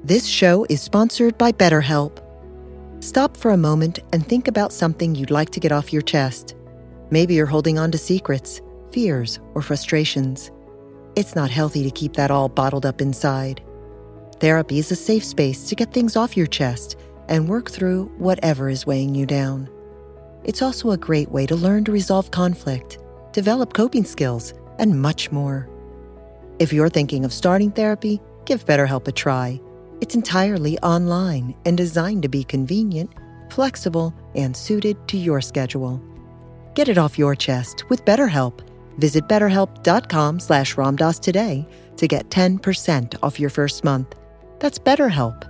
This show is sponsored by BetterHelp. Stop for a moment and think about something you'd like to get off your chest. Maybe you're holding on to secrets, fears, or frustrations. It's not healthy to keep that all bottled up inside. Therapy is a safe space to get things off your chest and work through whatever is weighing you down. It's also a great way to learn to resolve conflict, develop coping skills, and much more. If you're thinking of starting therapy, give BetterHelp a try. It's entirely online and designed to be convenient, flexible, and suited to your schedule. Get it off your chest with BetterHelp. Visit BetterHelp.com/Ramdas today to get 10% off your first month. That's BetterHelp,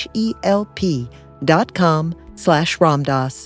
HELP.com/Ramdas.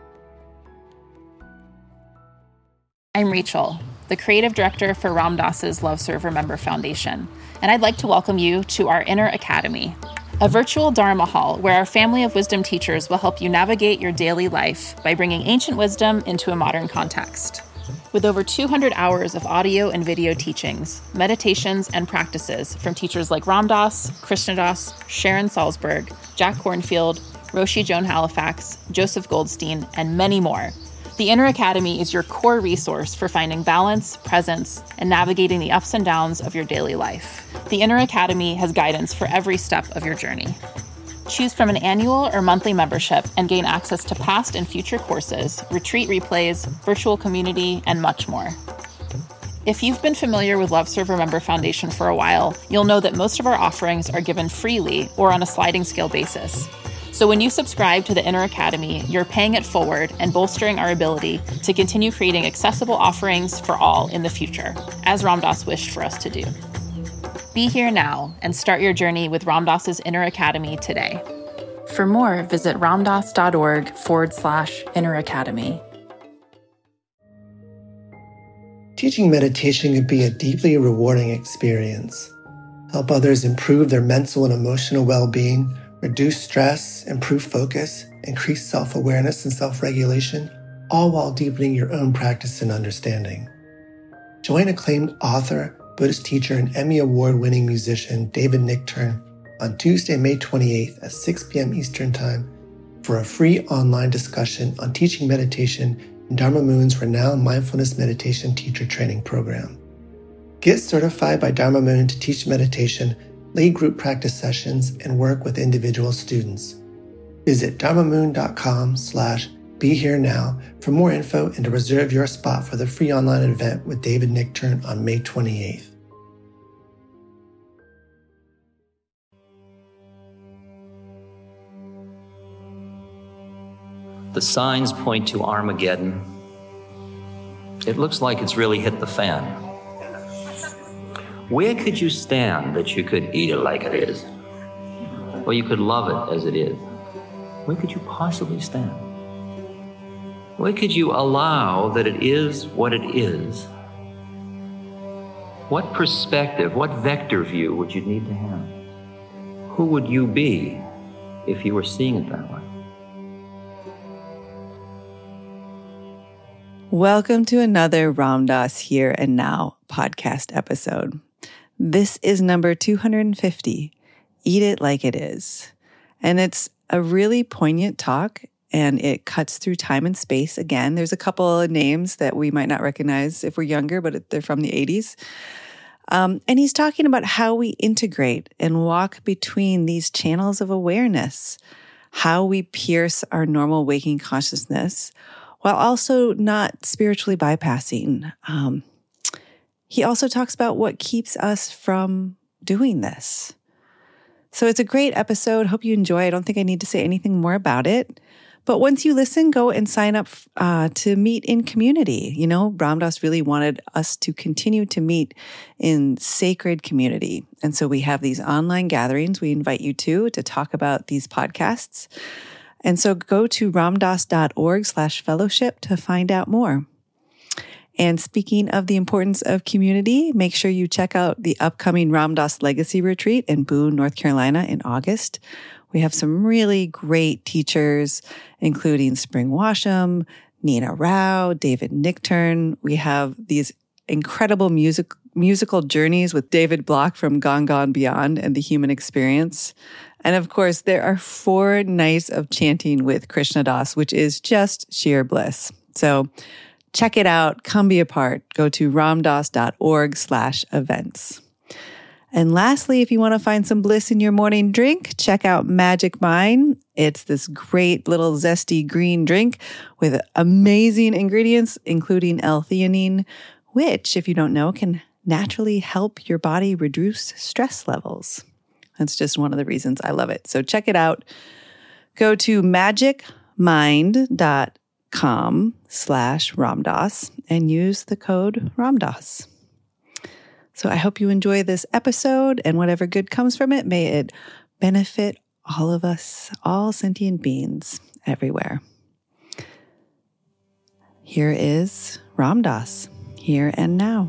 I'm Rachel, the creative director for Ram Dass's Love Serve Remember Foundation, and I'd like to welcome you to our Inner Academy, a virtual Dharma hall where our family of wisdom teachers will help you navigate your daily life by bringing ancient wisdom into a modern context. With over 200 hours of audio and video teachings, meditations, and practices from teachers like Ram Dass, Krishnadas, Sharon Salzberg, Jack Kornfield, Roshi Joan Halifax, Joseph Goldstein, and many more, the Inner Academy is your core resource for finding balance, presence, and navigating the ups and downs of your daily life. The Inner Academy has guidance for every step of your journey. Choose from an annual or monthly membership and gain access to past and future courses, retreat replays, virtual community, and much more. If you've been familiar with Love Serve Remember Foundation for a while, you'll know that most of our offerings are given freely or on a sliding scale basis. So when you subscribe to the Inner Academy, you're paying it forward and bolstering our ability to continue creating accessible offerings for all in the future, as Ram Dass wished for us to do. Be here now and start your journey with Ram Dass's Inner Academy today. For more, visit ramdass.org/Inner Academy. Teaching meditation can be a deeply rewarding experience. Help others improve their mental and emotional well-being, reduce stress, improve focus, increase self-awareness and self-regulation, all while deepening your own practice and understanding. Join acclaimed author, Buddhist teacher, and Emmy Award-winning musician David Nichtern on Tuesday, May 28th at 6 p.m. Eastern Time for a free online discussion on teaching meditation in Dharma Moon's renowned mindfulness meditation teacher training program. Get certified by Dharma Moon to teach meditation, lead group practice sessions, and work with individual students. Visit dharmamoon.com/BeHereNow for more info and to reserve your spot for the free online event with David Nichtern on May 28th. The signs point to Armageddon. It looks like it's really hit the fan. Where could you stand that you could eat it like it is? Or you could love it as it is? Where could you possibly stand? Where could you allow that it is what it is? What perspective, what vector view would you need to have? Who would you be if you were seeing it that way? Welcome to another Ram Dass Here and Now podcast episode. This is number 250, Eat It Like It Is. And it's a really poignant talk, and it cuts through time and space again. There's a couple of names that we might not recognize if we're younger, but they're from the 80s. And he's talking about how we integrate and walk between these channels of awareness, how we pierce our normal waking consciousness while also not spiritually bypassing. He also talks about what keeps us from doing this. So it's a great episode. Hope you enjoy. I don't think I need to say anything more about it. But once you listen, go and sign up to meet in community. You know, Ram Dass really wanted us to continue to meet in sacred community. And so we have these online gatherings we invite you to talk about these podcasts. And so go to ramdass.org/fellowship to find out more. And speaking of the importance of community, make sure you check out the upcoming Ram Dass Legacy Retreat in Boone, North Carolina in August. We have some really great teachers, including Spring Washam, Nina Rao, David Nichtern. We have these incredible musical journeys with David Block from Gone Gone Beyond and The Human Experience. And of course, there are 4 nights of chanting with Krishna Das, which is just sheer bliss. So check it out. Come be a part. Go to ramdas.org/events. And lastly, if you want to find some bliss in your morning drink, check out Magic Mind. It's this great little zesty green drink with amazing ingredients, including L-theanine, which, if you don't know, can naturally help your body reduce stress levels. That's just one of the reasons I love it. So check it out. Go to magicmind.com/Ramdas and use the code Ramdas. So I hope you enjoy this episode, and whatever good comes from it, may it benefit all of us, all sentient beings everywhere. Here is Ramdas, here and now.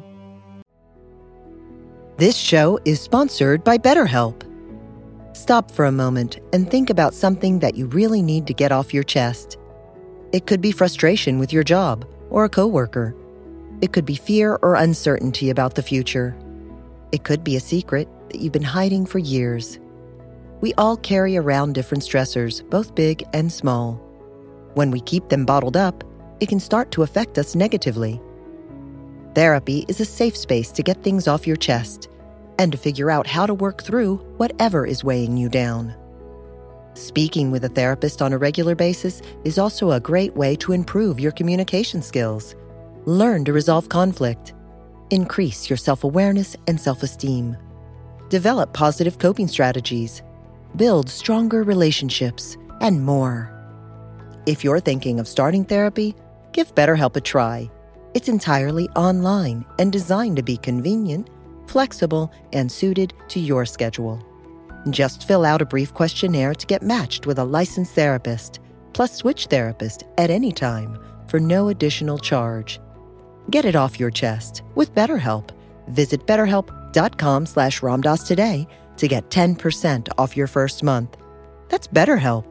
This show is sponsored by BetterHelp. Stop for a moment and think about something that you really need to get off your chest. It could be frustration with your job or a coworker. It could be fear or uncertainty about the future. It could be a secret that you've been hiding for years. We all carry around different stressors, both big and small. When we keep them bottled up, it can start to affect us negatively. Therapy is a safe space to get things off your chest and to figure out how to work through whatever is weighing you down. Speaking with a therapist on a regular basis is also a great way to improve your communication skills, learn to resolve conflict, increase your self-awareness and self-esteem, develop positive coping strategies, build stronger relationships, and more. If you're thinking of starting therapy, give BetterHelp a try. It's entirely online and designed to be convenient, flexible, and suited to your schedule. Just fill out a brief questionnaire to get matched with a licensed therapist, plus switch therapist at any time for no additional charge. Get it off your chest with BetterHelp. Visit BetterHelp.com/Ramdas today to get 10% off your first month. That's BetterHelp,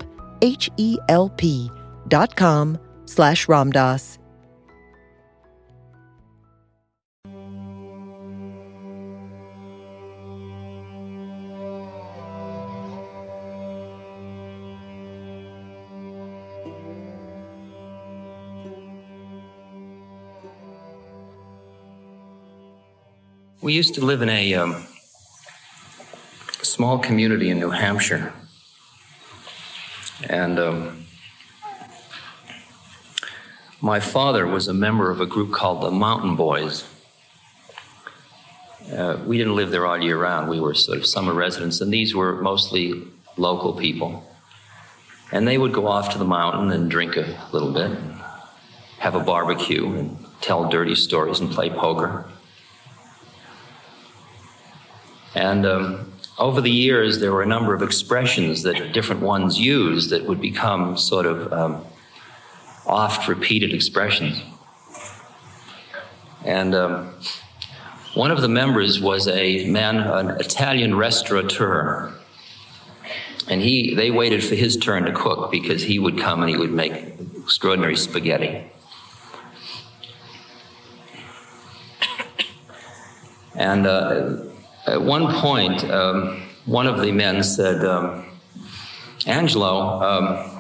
HELP.com/Ramdas. We used to live in a small community in New Hampshire. And my father was a member of a group called the Mountain Boys. We didn't live there all year round. We were sort of summer residents, and these were mostly local people. And they would go off to the mountain and drink a little bit, and have a barbecue, and tell dirty stories and play poker. And over the years, there were a number of expressions that different ones used that would become sort of oft-repeated expressions. And one of the members was a man, an Italian restaurateur. And they waited for his turn to cook because he would come and he would make extraordinary spaghetti. And at one point, one of the men said, Angelo,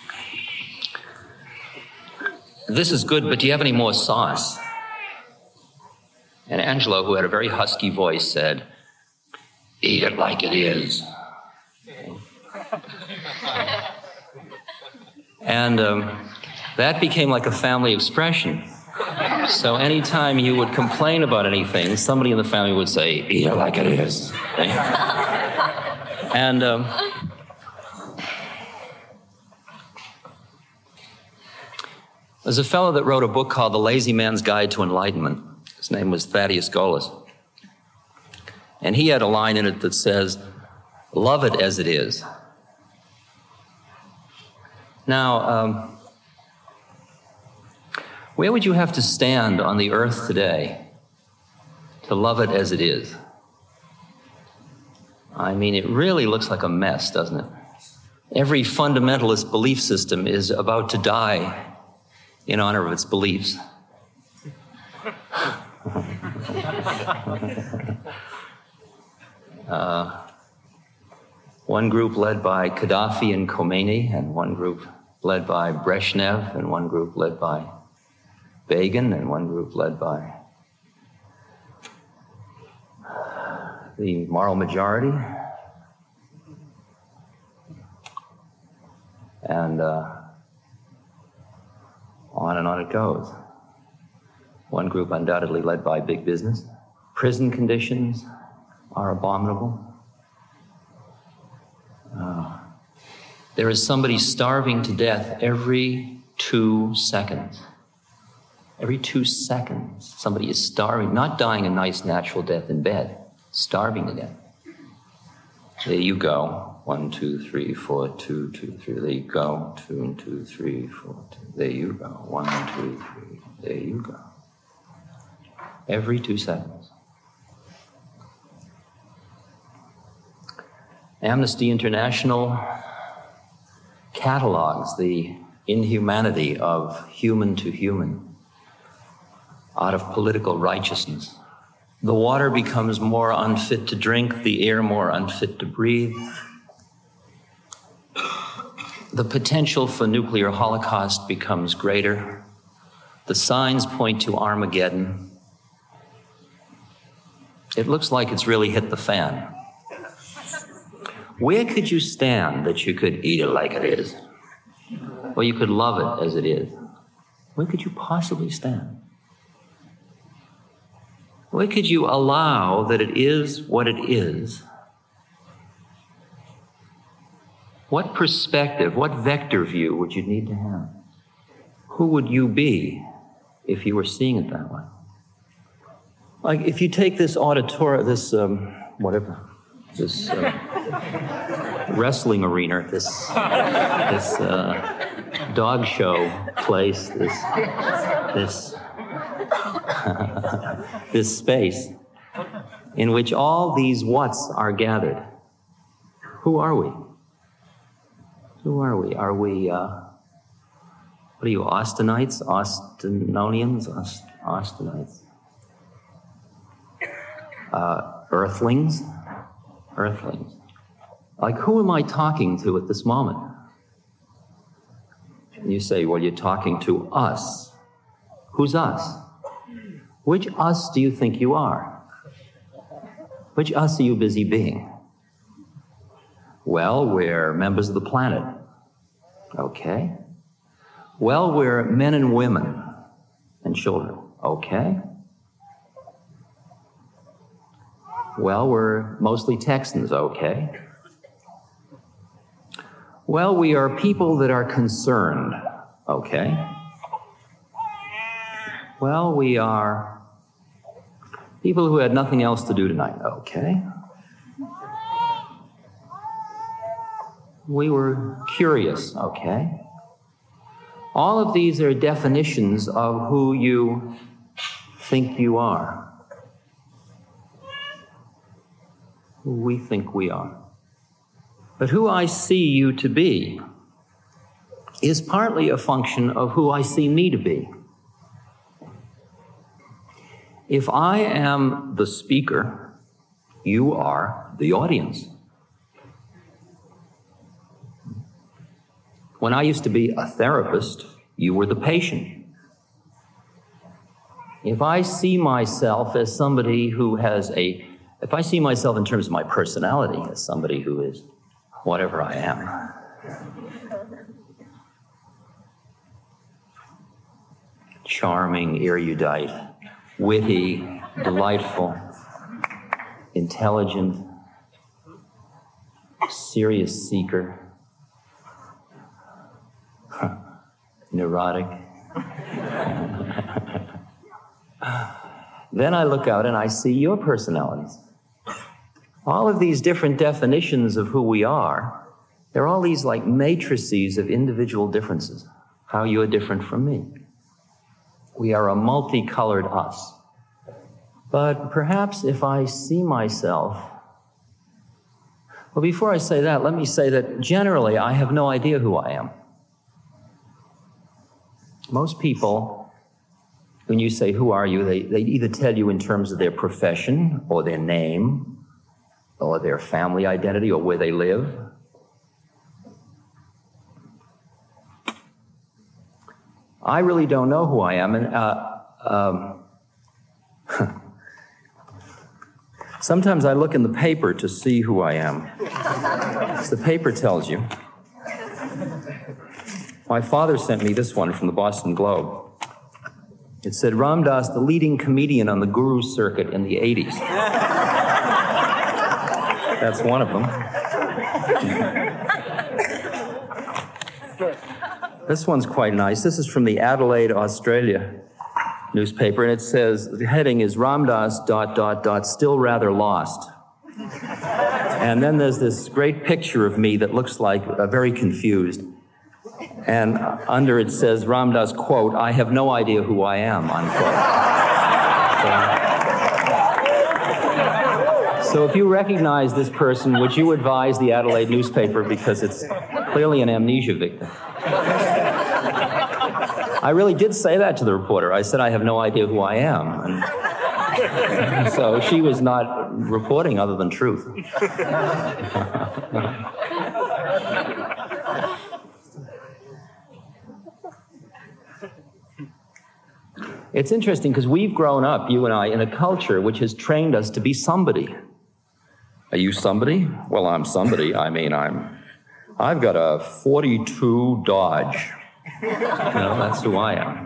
this is good, but do you have any more sauce? And Angelo, who had a very husky voice, said, eat it like it is. And that became like a family expression. So anytime you would complain about anything, somebody in the family would say, eat it like it is. And there's a fellow that wrote a book called The Lazy Man's Guide to Enlightenment. His name was Thaddeus Golas. And he had a line in it that says, love it as it is. Now, where would you have to stand on the earth today to love it as it is? I mean, it really looks like a mess, doesn't it? Every fundamentalist belief system is about to die in honor of its beliefs. One group led by Gaddafi and Khomeini, and one group led by Brezhnev, and one group led by Begin, and one group led by the moral majority. And on it goes. One group undoubtedly led by big business. Prison conditions are abominable. There is somebody starving to death every 2 seconds. Every 2 seconds, somebody is starving, not dying a nice natural death in bed, starving to death. There you go. 1, 2, 3, 4, 2, 2, 3. There you go. 2, 2, 3, 4, 2. There you go. 1, 2, 3. There you go. Every 2 seconds. Amnesty International catalogs the inhumanity of human to human out of political righteousness. The water becomes more unfit to drink, the air more unfit to breathe. The potential for nuclear holocaust becomes greater. The signs point to Armageddon. It looks like it's really hit the fan. Where could you stand that you could eat it like it is? Or you could love it as it is? Where could you possibly stand? Where could you allow that it is what it is? What perspective, what vector view would you need to have? Who would you be if you were seeing it that way? Like if you take this auditorium, this wrestling arena, this dog show place, this space in which all these whats are gathered. Who are we? Who are we? Are we, what are you, Austinites? Austinonians? Austinites? Earthlings? Earthlings. Like, who am I talking to at this moment? And you say, well, you're talking to us. Who's us? Which us do you think you are? Which us are you busy being? Well, we're members of the planet. Okay. Well, we're men and women and children. Okay. Well, we're mostly Texans. Okay. Well, we are people that are concerned. Okay. Well, we are people who had nothing else to do tonight. Okay. We were curious. Okay. All of these are definitions of who you think you are. Who we think we are. But who I see you to be is partly a function of who I see me to be. If I am the speaker, you are the audience. When I used to be a therapist, you were the patient. If I see myself as somebody who has if I see myself in terms of my personality as somebody who is whatever I am, charming, erudite, witty, delightful, intelligent, serious seeker, neurotic. Then I look out and I see your personalities. All of these different definitions of who we are, they're all these like matrices of individual differences, how you are different from me. We are a multicolored us. But perhaps if I see myself, well, before I say that, let me say that generally I have no idea who I am. Most people when you say, who are you, they either tell you in terms of their profession or their name or their family identity or where they live. I really don't know who I am, and sometimes I look in the paper to see who I am. The paper tells you. My father sent me this one from the Boston Globe. It said, Ram Dass, the leading comedian on the Guru circuit in the 80s. That's one of them. This one's quite nice. This is from the Adelaide, Australia newspaper, and it says, the heading is Ram Dass ... still rather lost. And then there's this great picture of me that looks like very confused. And under it says, Ram Dass, quote, I have no idea who I am, unquote. So if you recognize this person, would you advise the Adelaide newspaper, because it's clearly an amnesia victim? I really did say that to the reporter. I said, I have no idea who I am. And so she was not reporting other than truth. It's interesting because we've grown up, you and I, in a culture which has trained us to be somebody. Are you somebody? Well, I'm somebody. I mean, I've got a 42 Dodge. That's who I am.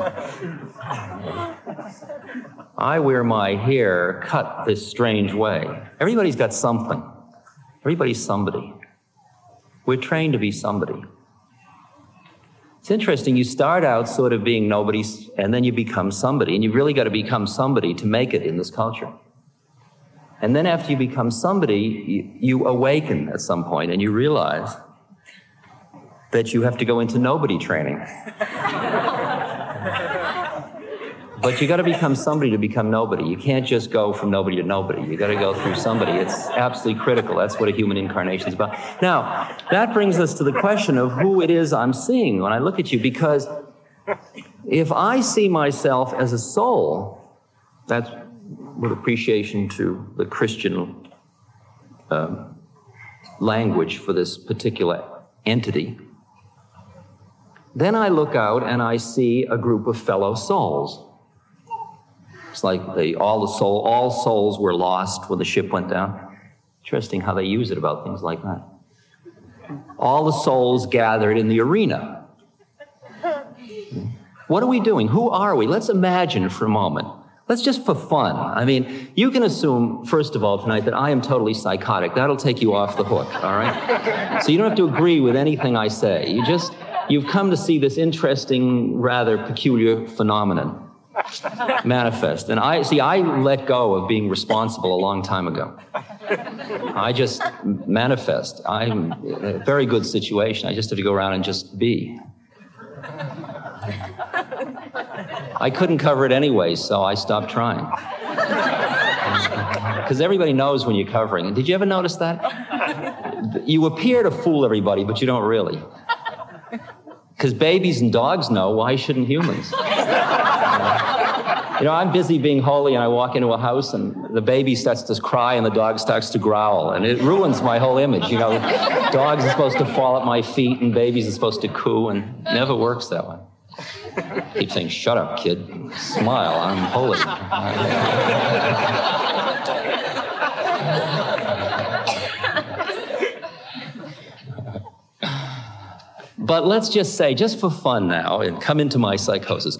I wear my hair cut this strange way. Everybody's got something. Everybody's somebody. We're trained to be somebody. It's interesting, you start out sort of being nobody, and then you become somebody, and you've really got to become somebody to make it in this culture. And then after you become somebody, you awaken at some point, and you realize that you have to go into nobody training. But you got to become somebody to become nobody. You can't just go from nobody to nobody. You got to go through somebody. It's absolutely critical. That's what a human incarnation is about. Now, that brings us to the question of who it is I'm seeing when I look at you, because if I see myself as a soul, that's with appreciation to the Christian language for this particular entity, then I look out and I see a group of fellow souls. It's like all souls were lost when the ship went down. Interesting how they use it about things like that. All the souls gathered in the arena. What are we doing? Who are we? Let's imagine for a moment. Let's just for fun. I mean, you can assume, first of all, tonight, that I am totally psychotic. That'll take you off the hook, all right? So you don't have to agree with anything I say. You've come to see this interesting, rather peculiar phenomenon manifest. And I let go of being responsible a long time ago. I just manifest. I'm in a very good situation. I just have to go around and just be. I couldn't cover it anyway, so I stopped trying. Because everybody knows when you're covering. Did you ever notice that? You appear to fool everybody, but you don't really. Because babies and dogs know, why shouldn't humans? I'm busy being holy, and I walk into a house, and the baby starts to cry, and the dog starts to growl, and it ruins my whole image. Dogs are supposed to fall at my feet, and babies are supposed to coo, and it never works that way. I keep saying, shut up, kid. Smile, I'm holy. But let's just say, just for fun now, and come into my psychosis.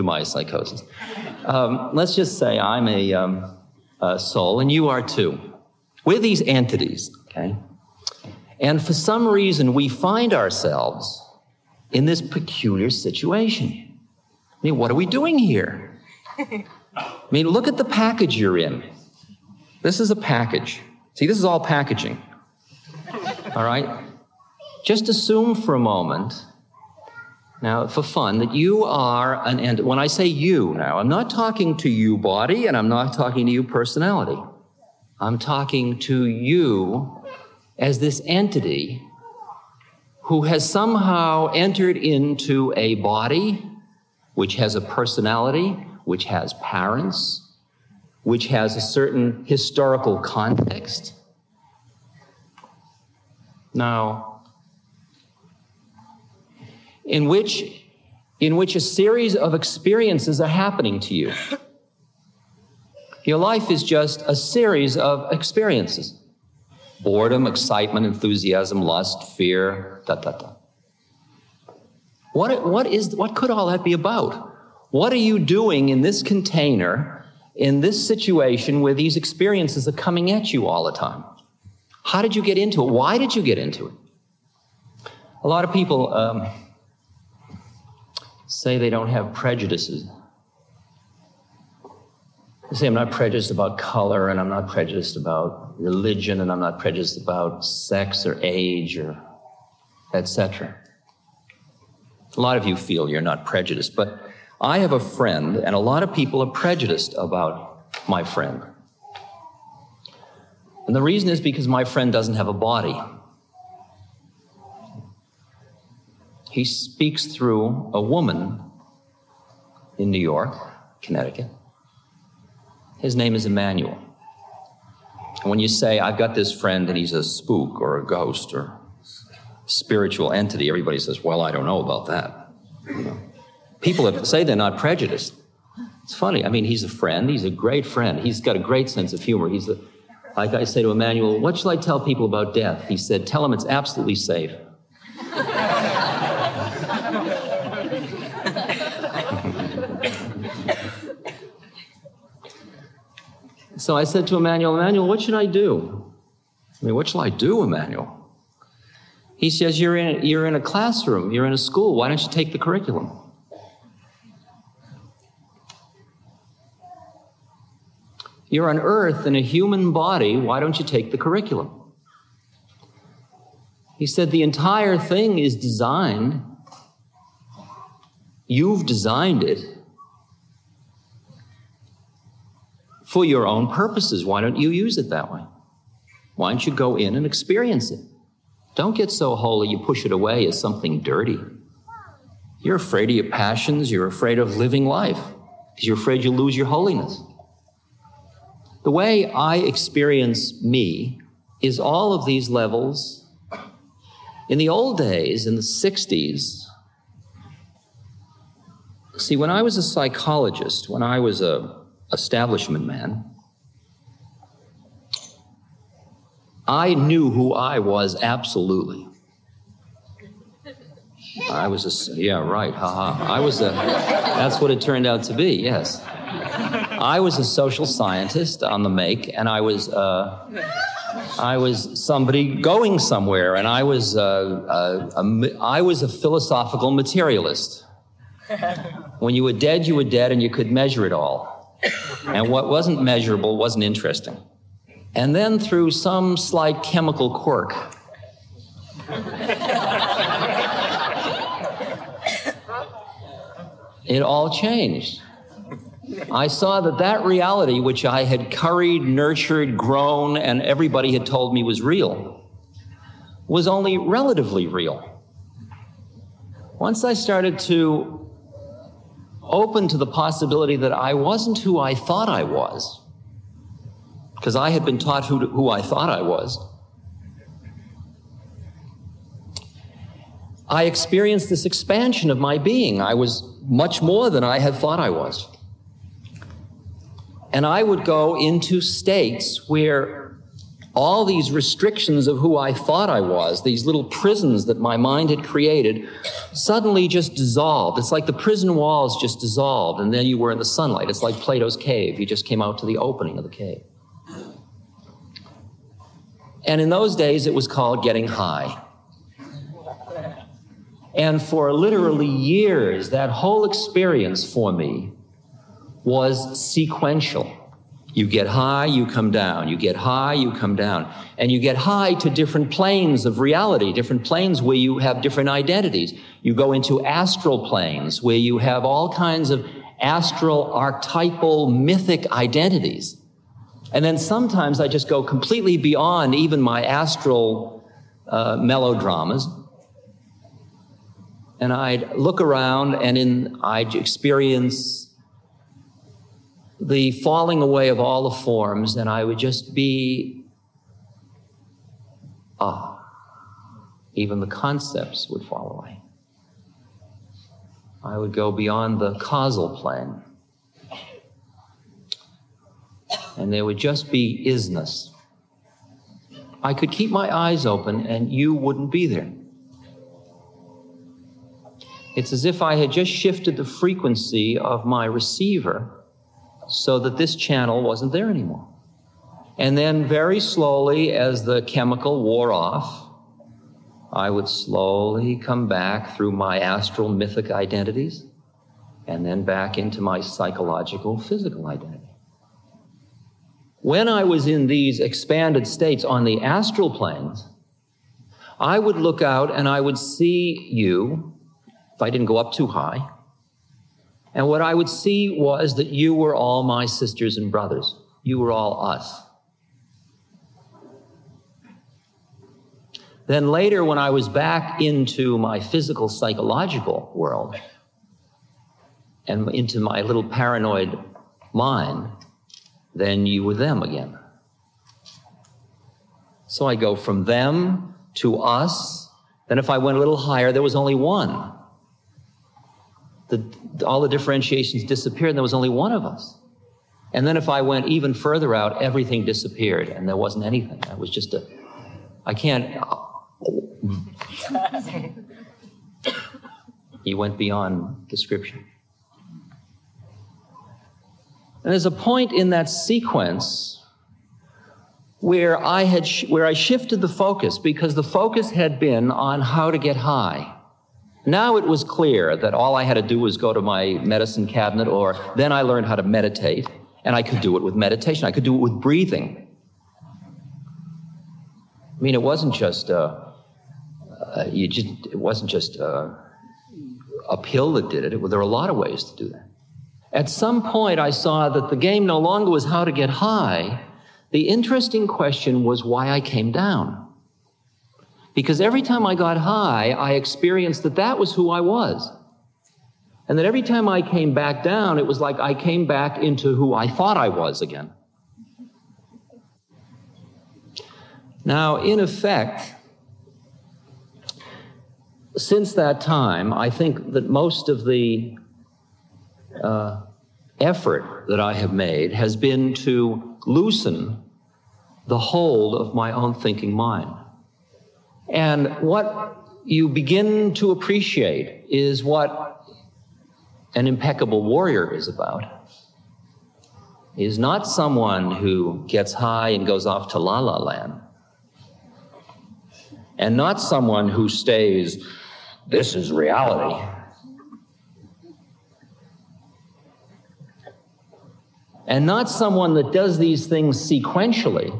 Let's just say I'm a soul, and you are too. We're these entities, okay? And for some reason, we find ourselves in this peculiar situation. I mean, what are we doing here? I mean, look at the package you're in. This is a package. See, this is all packaging. All right? Just assume for a moment, now for fun, that you are an entity. When I say you now, I'm not talking to you body, and I'm not talking to you personality. I'm talking to you as this entity who has somehow entered into a body which has a personality, which has parents, which has a certain historical context. Now, in which a series of experiences are happening to you. Your life is just a series of experiences. Boredom, excitement, enthusiasm, lust, fear, What could all that be about? What are you doing in this container, in this situation where these experiences are coming at you all the time? How did you get into it? Why did you get into it? A lot of people say they don't have prejudices. They say, I'm not prejudiced about color, and I'm not prejudiced about religion, and I'm not prejudiced about sex or age or etc. A lot of you feel you're not prejudiced, but I have a friend, and a lot of people are prejudiced about my friend. And the reason is because my friend doesn't have a body. He speaks through a woman in New York, Connecticut. His name is Emmanuel. And when you say, I've got this friend and he's a spook or a ghost or spiritual entity, everybody says, well, I don't know about that. You know? People that say they're not prejudiced. It's funny. I mean, he's a friend. He's a great friend. He's got a great sense of humor. Like I say to Emmanuel, what shall I tell people about death? He said, tell them it's absolutely safe. So I said to Emmanuel, what should I do? I mean, what shall I do, Emmanuel? He says, you're in a classroom, you're in a school. Why don't you take the curriculum? You're on earth in a human body. Why don't you take the curriculum? He said, the entire thing is designed. You've designed it for your own purposes. Why don't you use it that way? Why don't you go in and experience it? Don't get so holy you push it away as something dirty. You're afraid of your passions. You're afraid of living life because you're afraid you'll lose your holiness. The way I experience me is all of these levels. In the old days, in the 60s, see, when I was a psychologist, when I was a establishment man, I knew who I was absolutely. I was yeah, right, haha. That's what it turned out to be, yes. I was a social scientist on the make, and I was somebody going somewhere, and I was a philosophical materialist. When you were dead, and you could measure it all. And what wasn't measurable wasn't interesting. And then through some slight chemical quirk, it all changed. I saw that reality, which I had curried, nurtured, grown, and everybody had told me was real, was only relatively real. Once I started to open to the possibility that I wasn't who I thought I was, because I had been taught who I thought I was, I experienced this expansion of my being. I was much more than I had thought I was. And I would go into states where all these restrictions of who I thought I was, these little prisons that my mind had created, suddenly just dissolved. It's like the prison walls just dissolved, and then you were in the sunlight. It's like Plato's cave. You just came out to the opening of the cave. And in those days, it was called getting high. And for literally years, that whole experience for me was sequential. You get high, you come down. You get high, you come down. And you get high to different planes of reality, different planes where you have different identities. You go into astral planes where you have all kinds of astral, archetypal, mythic identities. And then sometimes I just go completely beyond even my astral melodramas. and I'd look around, and I'd experience the falling away of all the forms, and I would just be, even the concepts would fall away. I would go beyond the causal plane, and there would just be isness. I could keep my eyes open, and you wouldn't be there. It's as if I had just shifted the frequency of my receiver so that this channel wasn't there anymore. And then very slowly, as the chemical wore off, I would slowly come back through my astral mythic identities and then back into my psychological physical identity. When I was in these expanded states on the astral planes, I would look out and I would see you, if I didn't go up too high, and what I would see was that you were all my sisters and brothers. You were all us. Then later, when I was back into my physical, psychological world and into my little paranoid mind, then you were them again. So I go from them to us. Then if I went a little higher, there was only one. All the differentiations disappeared, and there was only one of us. And then if I went even further out, everything disappeared, and there wasn't anything. It was just He went beyond description. And there's a point in that sequence where I shifted the focus, because the focus had been on how to get high. Now it was clear that all I had to do was go to my medicine cabinet, or then I learned how to meditate, and I could do it with meditation. I could do it with breathing. I mean, it wasn't just a pill that did it. There were a lot of ways to do that. At some point, I saw that the game no longer was how to get high. The interesting question was why I came down. Because every time I got high, I experienced that was who I was. And that every time I came back down, it was like I came back into who I thought I was again. Now, in effect, since that time, I think that most of the effort that I have made has been to loosen the hold of my own thinking mind. And what you begin to appreciate is what an impeccable warrior is about. Is not someone who gets high and goes off to La La Land. And not someone who stays, this is reality. And not someone that does these things sequentially,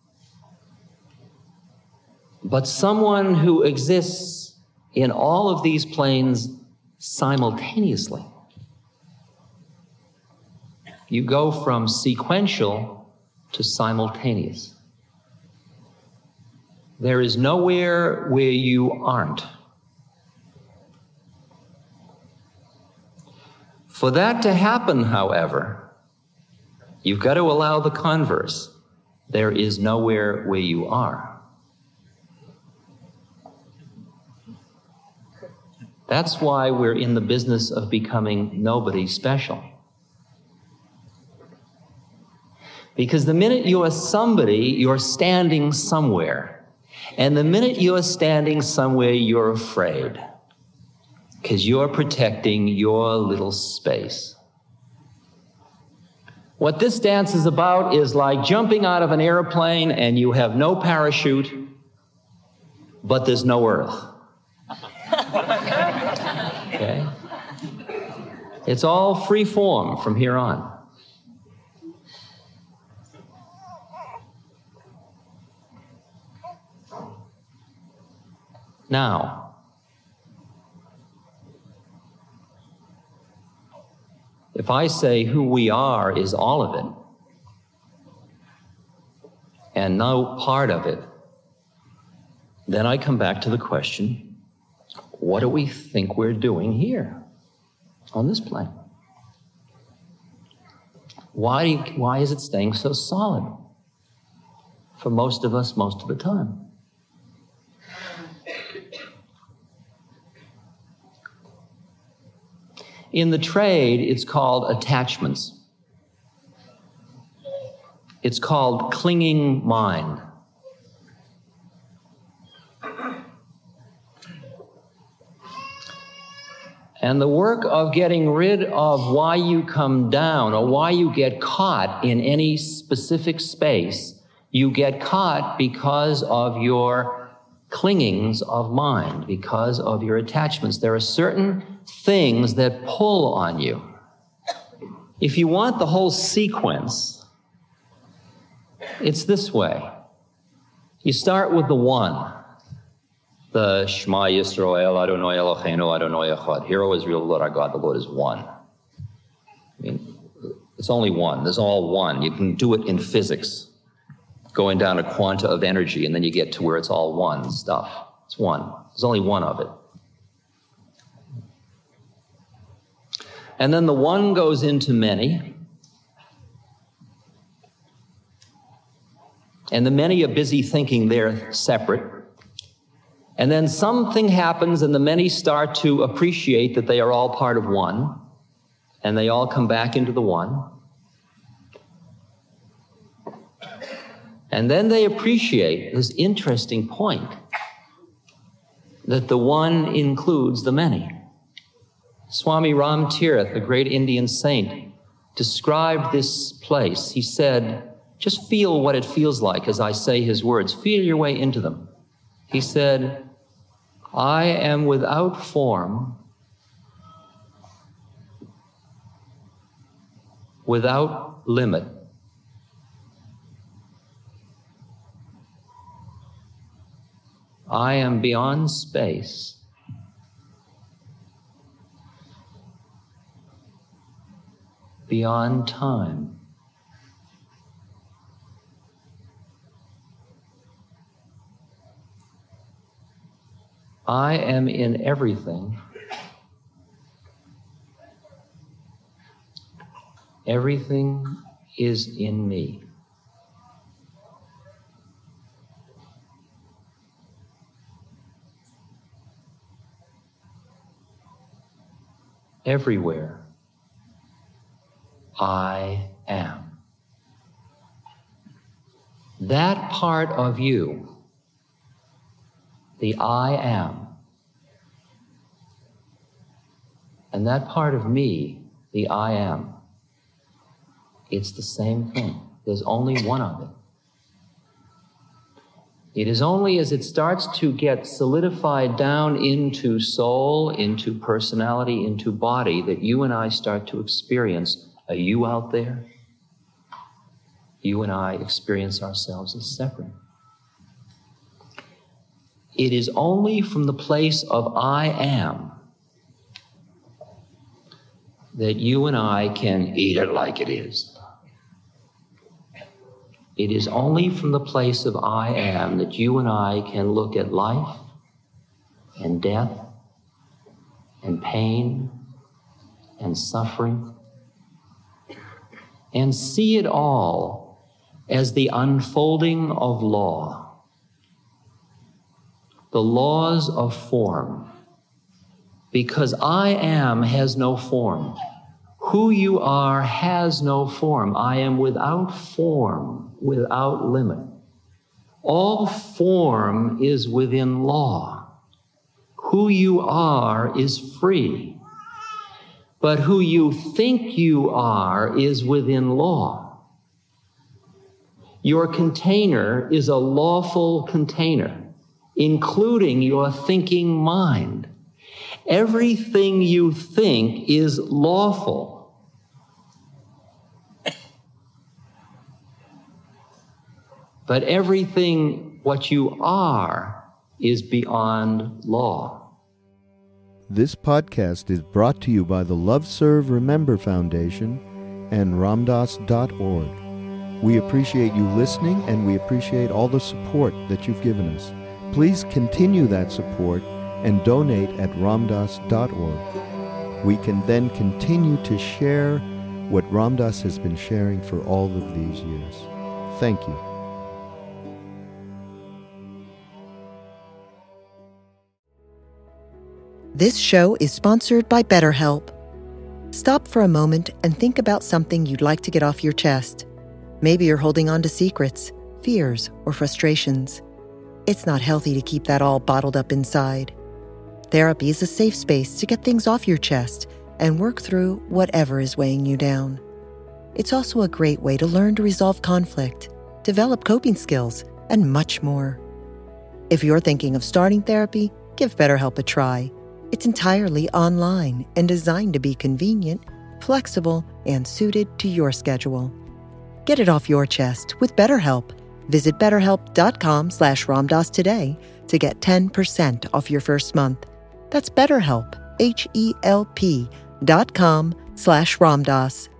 but someone who exists in all of these planes simultaneously. You go from sequential to simultaneous. There is nowhere where you aren't. For that to happen, however, you've got to allow the converse. There is nowhere where you are. That's why we're in the business of becoming nobody special. Because the minute you are somebody, you're standing somewhere. And the minute you're standing somewhere, you're afraid. Because you're protecting your little space. What this dance is about is like jumping out of an airplane and you have no parachute, but there's no earth. Okay? It's all free form from here on. Now, if I say who we are is all of it, and no part of it, then I come back to the question, what do we think we're doing here on this plane? Why is it staying so solid for most of us most of the time? In the trade, it's called attachments. It's called clinging mind. And the work of getting rid of why you come down or why you get caught in any specific space, you get caught because of your clingings of mind, because of your attachments. There are certain things that pull on you. If you want the whole sequence, it's this way. You start with the one. The Shema Yisrael, Adonai Eloheinu, Adonai Echad. Hear, O Israel, the Lord our God, the Lord is one. I mean, it's only one. There's all one. You can do it in physics, going down a quanta of energy, and then you get to where it's all one stuff. It's one. There's only one of it. And then the one goes into many. And the many are busy thinking they're separate. And then something happens and the many start to appreciate that they are all part of one, and they all come back into the one. And then they appreciate this interesting point that the one includes the many. Swami Ram Tirath, the great Indian saint, described this place. He said, just feel what it feels like as I say his words. Feel your way into them. He said, I am without form, without limit. I am beyond space. Beyond time. I am in everything. Everything is in me. Everywhere I am. That part of you, the I am, and that part of me, the I am, it's the same thing. There's only one of it. It is only as it starts to get solidified down into soul, into personality, into body, that you and I start to experience a you out there. You and I experience ourselves as separate. It is only from the place of I am that you and I can eat it like it is. It is only from the place of I am that you and I can look at life and death and pain and suffering and see it all as the unfolding of law, the laws of form, because I am has no form. Who you are has no form. I am without form, without limit. All form is within law. Who you are is free. But who you think you are is within law. Your container is a lawful container, including your thinking mind. Everything you think is lawful. But everything what you are is beyond law. This podcast is brought to you by the Love Serve Remember Foundation and Ramdas.org. We appreciate you listening, and we appreciate all the support that you've given us. Please continue that support and donate at ramdas.org. We can then continue to share what Ram Dass has been sharing for all of these years. Thank you. This show is sponsored by BetterHelp. Stop for a moment and think about something you'd like to get off your chest. Maybe you're holding on to secrets, fears, or frustrations. It's not healthy to keep that all bottled up inside. Therapy is a safe space to get things off your chest and work through whatever is weighing you down. It's also a great way to learn to resolve conflict, develop coping skills, and much more. If you're thinking of starting therapy, give BetterHelp a try. It's entirely online and designed to be convenient, flexible, and suited to your schedule. Get it off your chest with BetterHelp. Visit BetterHelp.com/RamDass today to get 10% off your first month. That's BetterHelp, HELP.com/RamDass.